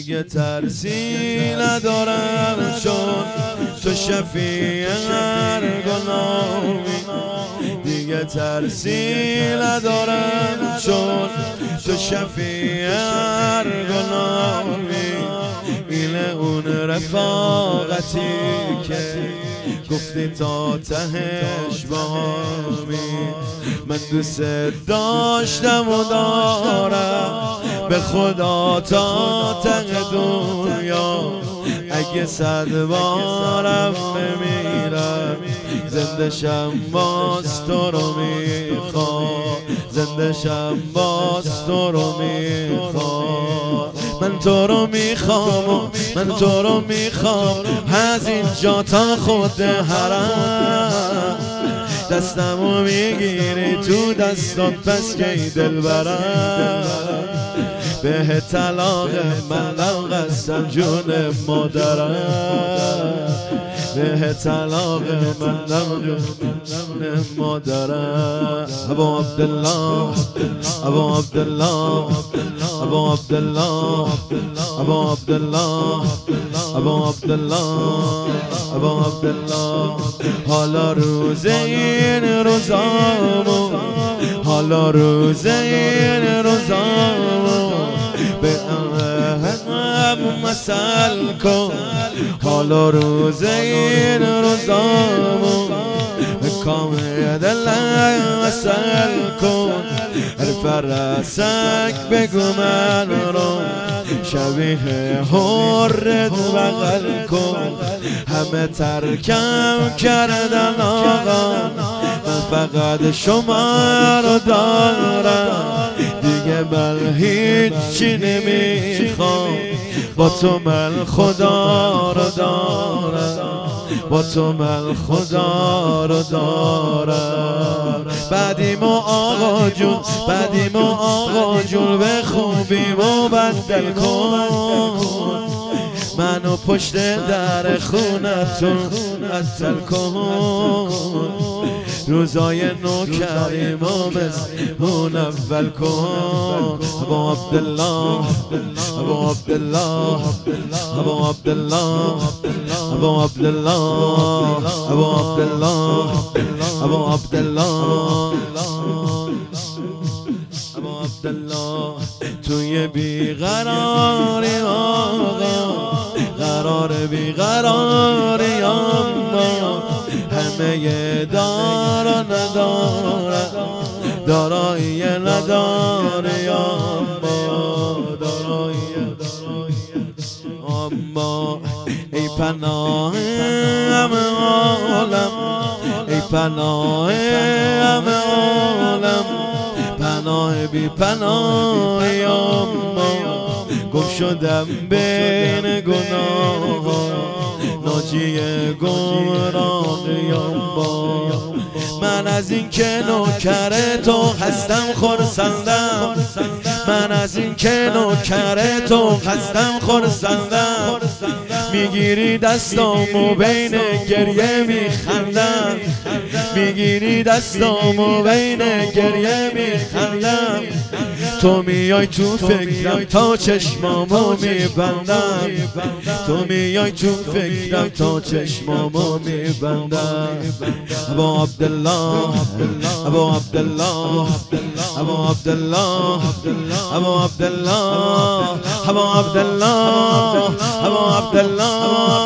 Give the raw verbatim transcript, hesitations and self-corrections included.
دیگه ترسی ندارم چون تو شفیع هر گناهی، دیگه ترسی ندارم چون تو شفیع هر گناهی. اینه اون رفاقتی که گفتی تا تهش باهمی، من دوست داشتم و دارم به خدا تا ته دنیا. اگه صد بارم بمیرم زنده شم باز تو رو میخوام، زنده شم باز تو رو میخوام. من تو رو میخوام، من تو رو میخوام از اینجا تا خود حرم. دستمو میگیری تو دستات پس کی دل برم، به طلاق من قسم جون مادرم، به طلاق من جون مادرم. ابو عبدالله ابو عبدالله ابو عبدالله ابو عبدالله ابو عبدالله ابو عبدالله. حالا روز این روزامو، حالا روز این روزامو به هم مسل کن، حالا روز این روزامو به کام دلم مسل کن. فرسک بگو من رو شبیه حرت بغل کن. همه ترکم کردن آقا، من فقط شما رو دارم، دیگه من هیچی نمیخوام. با تو من خدا رو دارم، با تو من خدا رو دارم. بعدیم و آقا جون، بعدیم و آقا جون به خوبی مبدل کن. منو پشت در خونتون عطل کن. روزای نوکریم و مزمون اول کن. ابو عبدالله ابو عبدالله ابو عبدالله ابو عبدالله ابو عبدالله ابو عبدالله ابو عبدالله. توی بیقراری آقا، قرار بیقراری اما همه دارا نداره، دارایی نداره اما دارایی اما. ای پناه همه عالم، ای پناه همه عالم، پناه بی پناه اما. گم شدم بین گناه، ناجی گمراهی اما. من از این که نوکر تو هستم خرسندم، من از این که نوکر تو هستم خرسندم. میگیری دستامو بین گریه میخندم، میگیری دستامو بین گریه میخندم. تو میای تو فکرم تا چشمامو میبندم، تو میای تو فکرم تا چشمامو میبندم. ابو عبدالله ابو عبدالله ابو عبدالله ابو عبدالله ابو عبدالله ابو عبدالله